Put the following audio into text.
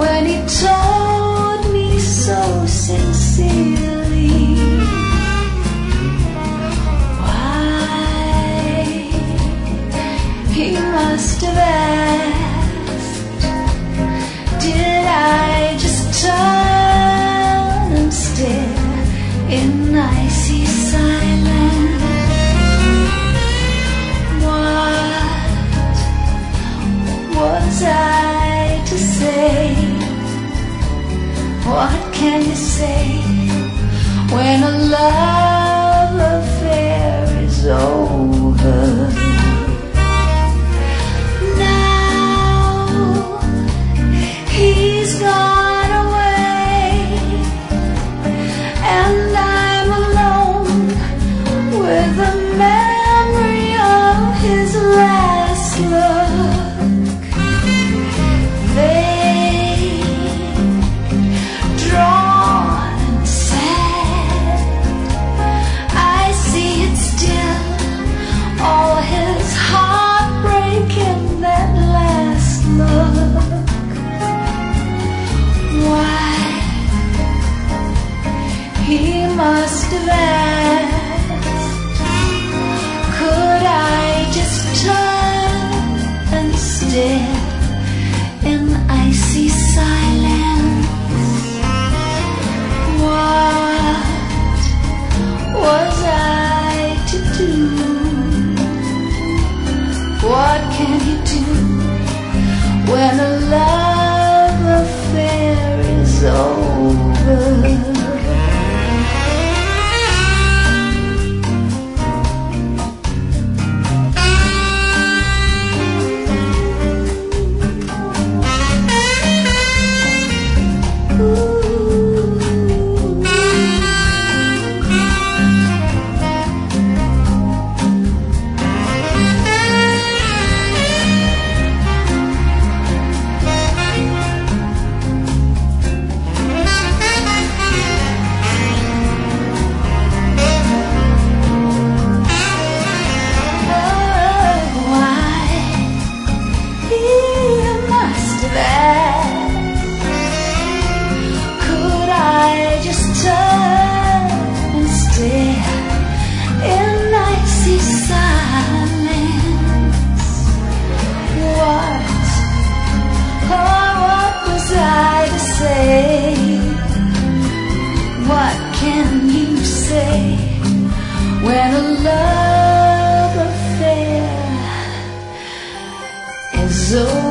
when he told me so sincerely. Why, he must have asked, did I just turn and stare in icy silence? What was I to say? What can you say when a love affair is over? Now he's gone away, and I'm alone with the memory of his last look. Drawn and sad, I see it still, all his heartbreak in that last look. Why, he must have asked, could I just turn and stare in icy silence? What was I to do? What can you do when a love affair is over? Could I just turn and stare in icy silence? What was I to say? What can you say when a love affair is over?